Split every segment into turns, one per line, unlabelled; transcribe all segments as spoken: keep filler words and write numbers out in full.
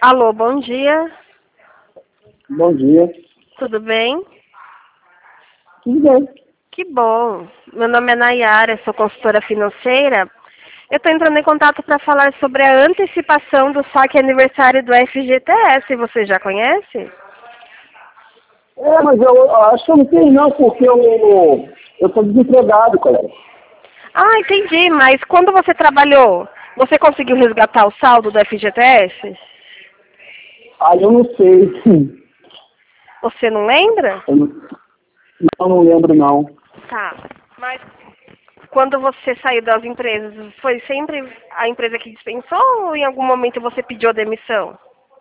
Alô, bom dia.
Bom dia.
Tudo bem?
Tudo bem.
Que bom. Meu nome é Nayara, sou consultora financeira. Eu estou entrando em contato para falar sobre a antecipação do saque aniversário do F G T S. Você já conhece?
É, mas eu, eu acho que eu não tenho não, porque eu eu estou desempregado, colega.
Ah, entendi. Mas quando você trabalhou, você conseguiu resgatar o saldo do F G T S?
Aí eu não sei.
Você não lembra?
Eu não, não, não lembro não.
Tá. Mas quando você saiu das empresas, foi sempre a empresa que dispensou ou em algum momento você pediu a demissão?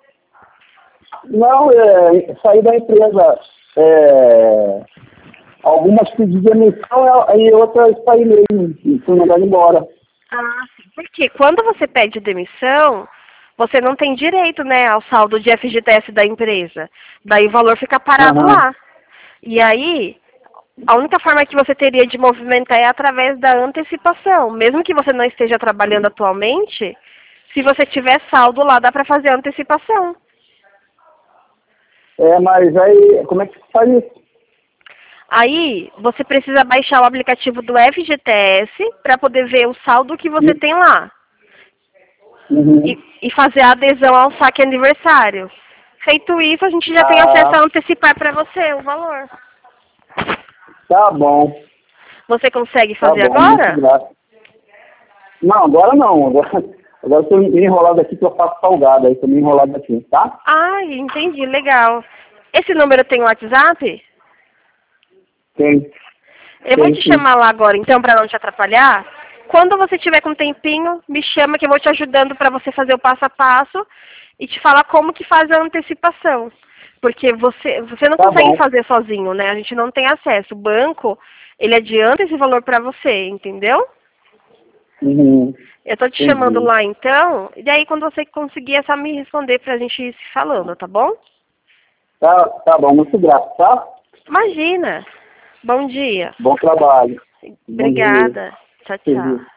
Não, é, saí da empresa. É, algumas pedi demissão e outras saí mesmo. E fui mandado embora.
Ah, sim. Porque quando você pede demissão, você não tem direito, né, ao saldo de F G T S da empresa. Daí o valor fica parado
Aham.
lá. E aí, a única forma que você teria de movimentar é através da antecipação. Mesmo que você não esteja trabalhando atualmente, se você tiver saldo lá, dá para fazer a antecipação.
É, mas aí, como é que faz isso?
Aí, você precisa baixar o aplicativo do F G T S para poder ver o saldo que você tem lá.
Uhum.
E, e fazer a adesão ao saque aniversário. Feito isso, a gente já tem acesso
Ah,
a antecipar para você o valor.
tá bom.
Você consegue
Tá
fazer
bom, muito
agora?
grato. Não, agora não. Agora, agora eu estou enrolado aqui que eu faço salgado. Aí estou me enrolado aqui, tá?
Ah, entendi, legal. Esse número tem WhatsApp?
Tem.
Eu vou
Tem
te
sim.
chamar lá agora, então, para não te atrapalhar. Quando você tiver com um tempinho, me chama que eu vou te ajudando para você fazer o passo a passo e te falar como que faz a antecipação. Porque você, você não
Tá
consegue
bom.
fazer sozinho, né? A gente não tem acesso. O banco, ele adianta esse valor para você, entendeu?
Uhum.
Eu tô te chamando
Entendi.
lá então, e daí quando você conseguir é só me responder pra gente ir se falando, tá bom?
Tá, tá bom, muito grato, tá?
Imagina. Bom dia.
Bom trabalho. Bom dia.
Obrigada. Tchau, tchau.
Serviço.